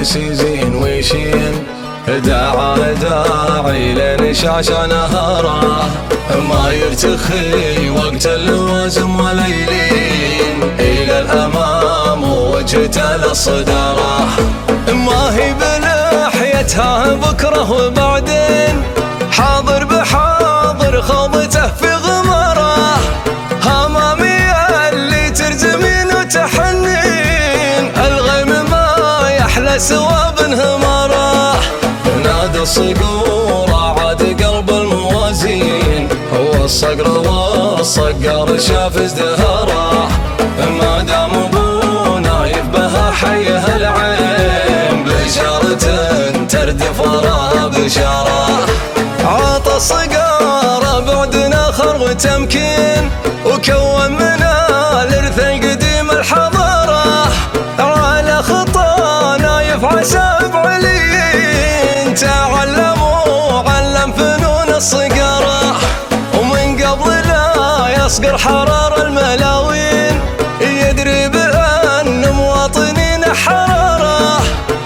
يزين ويشين، دعا داعي لنشاش نهاره، ما يرتخي وقت اللوازم ولا يلين، إلى الأمام ووجهته للصدارة. ما هي بلحيتها بكره وبعدين، حاضر بحاضر خوضته في غمره، همامية اللي ترجمين وتحنين، الغيم ما يحلى سوى بانهماره. نادى الصقور عاد قلب الموازين، هو الصقر والصقر شاف ازدهاره، ما دام ابونا يبها حيه العين، بشارة تردف وراها بشاره. عطى الصقار بعد نخر وتمكين، وكون من الارث القديم الحضاره، على خطى نايف عسى بعليين، تعلموا علم فنون الصقاره، ومن قبل لا يصقر حرار الملاوين، يدري بأن مواطنين حراره،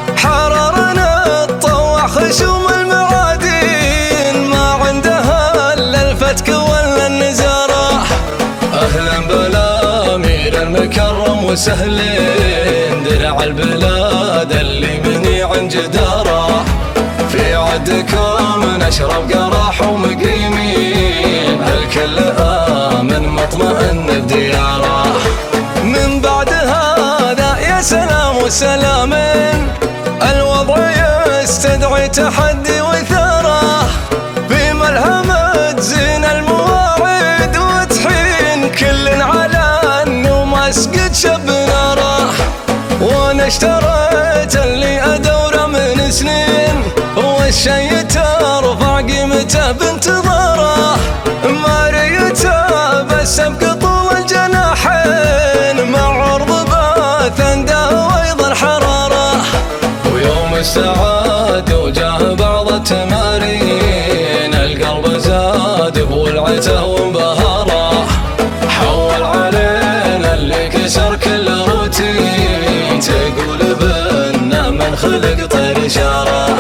حرارنا تطوع خشوم المعادين، ما عندها الا الفتك ولا النزاره. اهلا بالامير المكرم وسهلين، درع البلاد اللي بني عن جداره، في عدكم نشرب قراح ومقيمين، الكل آمن مطمئن بدياره. من بعد هذا يا سلام وسلامين، الوضع يستدعي تحدي وثاره، في ملهمة زين المواعيد وتحين، كل على انه ما اسقط شب ناره. وانا اشتريت اللي ادوره من سنين، والشي ترفع قيمته بانتظاره، ما ريته بس بقطو الجناحين، مع عرض باثنده وايضا حراره. ويوم استعاد وجاه بعض التمارين، القلب زاد بولعته وانبهاره، حول علينا اللي كسر كل روتين، تقول بنا من خلق طير شاره.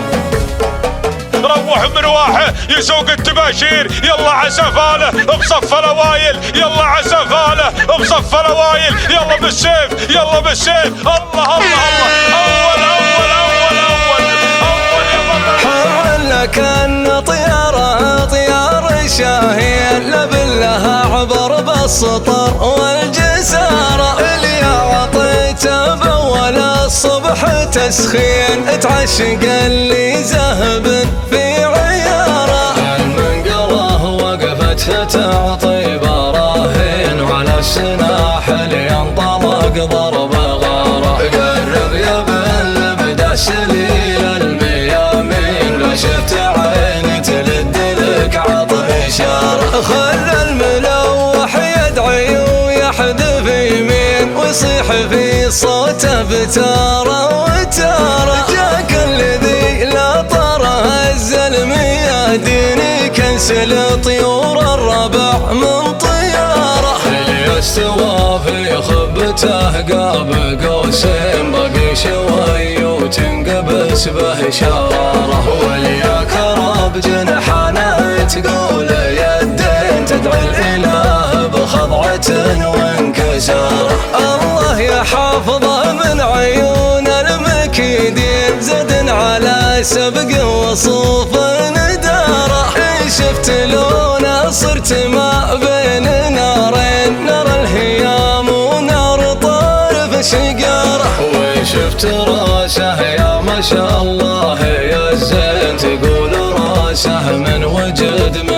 روح برواحه يسوق التباشير، يلا عسفاله بصف الاوايل، يلا عسفاله بصف الاوايل، يلا بالسيف يلا بالسيف، الله الله الله، اول اول اول اول اول يا بطل. حولك ان طياره طيار شاهين، لبلها عبر بالسطر والجساره، اللي عطيته باول الصبح تسخين، تعشق اللي زهب في عياره، المنقره وقفتها تعطي براهين، وعلى السناح اللي ينطلق ضرب غاره، قرب يا بل بدا سليل الميامين، لو شفت عين تلد لك عطى اشاره، خلى الملوح يدعي ويحذف يمين، ويصيح في صوته بتاره وتاره، جاك الذي لا طره الزلميادين، كنسل طيور الربع من طياره، اللي استوى في خبته قاب قوسين، باقي شوي وتنقبس به شراره، والياك رب جنحانه تقول يدين، تدعي الاله بخضعه وانكساره. الله يحافظه من عيون المكيدين، زد على سبق وصوف نداره، شفت لونه صرت ما بين نارين، نار الهيام ونار طارف شقاره، وشفت راسه يا ما شاء الله يا الزين، تقول راسه من وجد